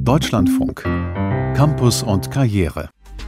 Deutschlandfunk. Campus und Karriere.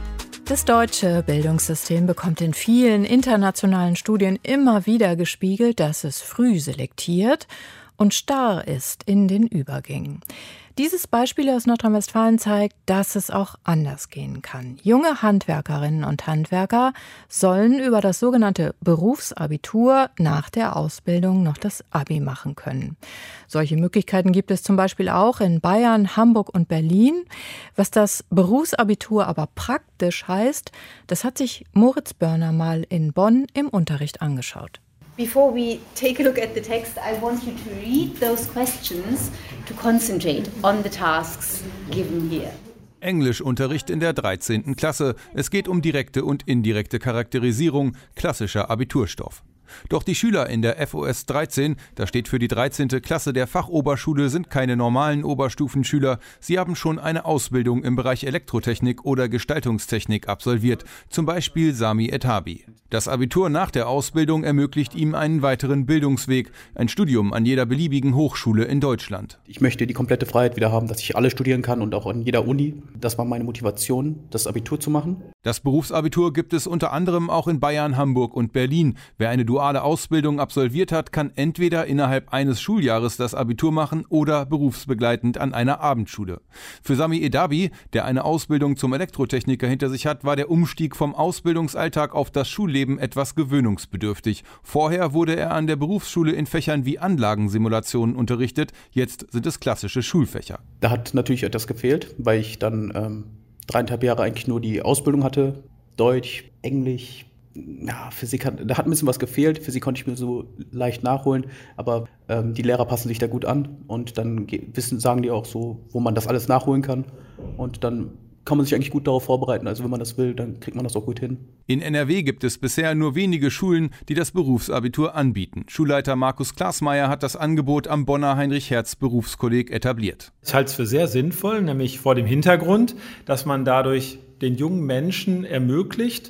Das deutsche Bildungssystem bekommt in vielen internationalen Studien immer wieder gespiegelt, dass es früh selektiert und starr ist in den Übergängen. Dieses Beispiel aus Nordrhein-Westfalen zeigt, dass es auch anders gehen kann. Junge Handwerkerinnen und Handwerker sollen über das sogenannte Berufsabitur nach der Ausbildung noch das Abi machen können. Solche Möglichkeiten gibt es zum Beispiel auch in Bayern, Hamburg und Berlin. Was das Berufsabitur aber praktisch heißt, das hat sich Moritz Börner mal in Bonn im Unterricht angeschaut. Before we take a look at the text, I want you to read those questions to concentrate on the tasks given here. Englischunterricht in der 13. Klasse. Es geht um direkte und indirekte Charakterisierung, klassischer Abiturstoff. Doch die Schüler in der FOS 13, das steht für die 13. Klasse der Fachoberschule, sind keine normalen Oberstufenschüler. Sie haben schon eine Ausbildung im Bereich Elektrotechnik oder Gestaltungstechnik absolviert, zum Beispiel Sami Etabi. Das Abitur nach der Ausbildung ermöglicht ihm einen weiteren Bildungsweg, ein Studium an jeder beliebigen Hochschule in Deutschland. Ich möchte die komplette Freiheit wieder haben, dass ich alles studieren kann und auch an jeder Uni. Das war meine Motivation, das Abitur zu machen. Das Berufsabitur gibt es unter anderem auch in Bayern, Hamburg und Berlin. Wer eine duale Ausbildung absolviert hat, kann entweder innerhalb eines Schuljahres das Abitur machen oder berufsbegleitend an einer Abendschule. Für Sami Etabi, der eine Ausbildung zum Elektrotechniker hinter sich hat, war der Umstieg vom Ausbildungsalltag auf das Schulleben etwas gewöhnungsbedürftig. Vorher wurde er an der Berufsschule in Fächern wie Anlagensimulationen unterrichtet, jetzt sind es klassische Schulfächer. Da hat natürlich etwas gefehlt, weil ich dann 3,5 Jahre eigentlich nur die Ausbildung hatte. Deutsch, Englisch, ja, Physik, da hat ein bisschen was gefehlt. Physik konnte ich mir so leicht nachholen, aber die Lehrer passen sich da gut an und dann sagen die auch so, wo man das alles nachholen kann und dann kann man sich eigentlich gut darauf vorbereiten. Also wenn man das will, dann kriegt man das auch gut hin. In NRW gibt es bisher nur wenige Schulen, die das Berufsabitur anbieten. Schulleiter Markus Klasmeier hat das Angebot am Bonner Heinrich-Hertz-Berufskolleg etabliert. Ich halte es für sehr sinnvoll, nämlich vor dem Hintergrund, dass man dadurch den jungen Menschen ermöglicht,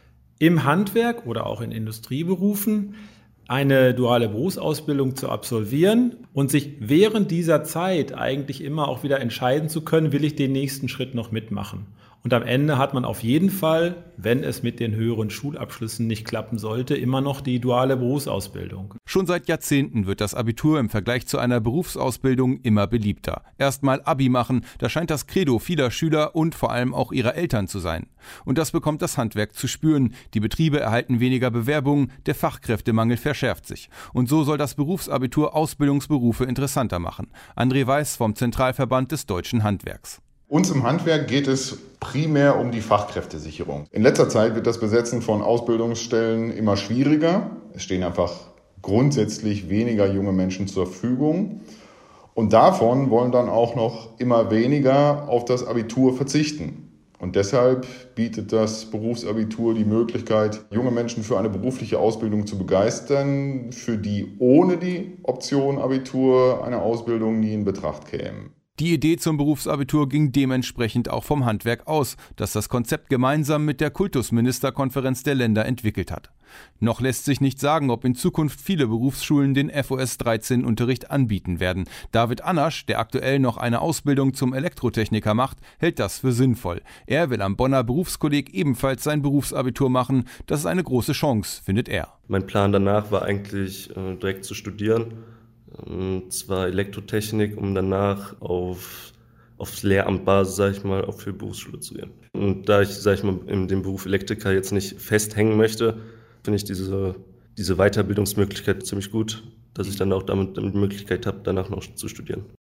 im Handwerk oder auch in Industrieberufen eine duale Berufsausbildung zu absolvieren und sich während dieser Zeit eigentlich immer auch wieder entscheiden zu können, will ich den nächsten Schritt noch mitmachen. Und am Ende hat man auf jeden Fall, wenn es mit den höheren Schulabschlüssen nicht klappen sollte, immer noch die duale Berufsausbildung. Schon seit Jahrzehnten wird das Abitur im Vergleich zu einer Berufsausbildung immer beliebter. Erstmal Abi machen, das scheint das Credo vieler Schüler und vor allem auch ihrer Eltern zu sein. Und das bekommt das Handwerk zu spüren. Die Betriebe erhalten weniger Bewerbungen, der Fachkräftemangel verschärft sich. Und so soll das Berufsabitur Ausbildungsberufe interessanter machen. André Weiß vom Zentralverband des Deutschen Handwerks. Uns im Handwerk geht es primär um die Fachkräftesicherung. In letzter Zeit wird das Besetzen von Ausbildungsstellen immer schwieriger. Es stehen einfach grundsätzlich weniger junge Menschen zur Verfügung. Und davon wollen dann auch noch immer weniger auf das Abitur verzichten. Und deshalb bietet das Berufsabitur die Möglichkeit, junge Menschen für eine berufliche Ausbildung zu begeistern, für die ohne die Option Abitur eine Ausbildung nie in Betracht käme. Die Idee zum Berufsabitur ging dementsprechend auch vom Handwerk aus, das das Konzept gemeinsam mit der Kultusministerkonferenz der Länder entwickelt hat. Noch lässt sich nicht sagen, ob in Zukunft viele Berufsschulen den FOS 13 Unterricht anbieten werden. David Anasch, der aktuell noch eine Ausbildung zum Elektrotechniker macht, hält das für sinnvoll. Er will am Bonner Berufskolleg ebenfalls sein Berufsabitur machen. Das ist eine große Chance, findet er. Mein Plan danach war eigentlich direkt zu studieren. Zwar Elektrotechnik, um danach aufs Lehramtbasis, sag ich mal, auch für Berufsschule zu gehen. Und da ich, sag ich mal, in dem Beruf Elektriker jetzt nicht festhängen möchte, finde ich diese Weiterbildungsmöglichkeit ziemlich gut, dass ich dann auch damit die Möglichkeit habe, danach noch zu studieren.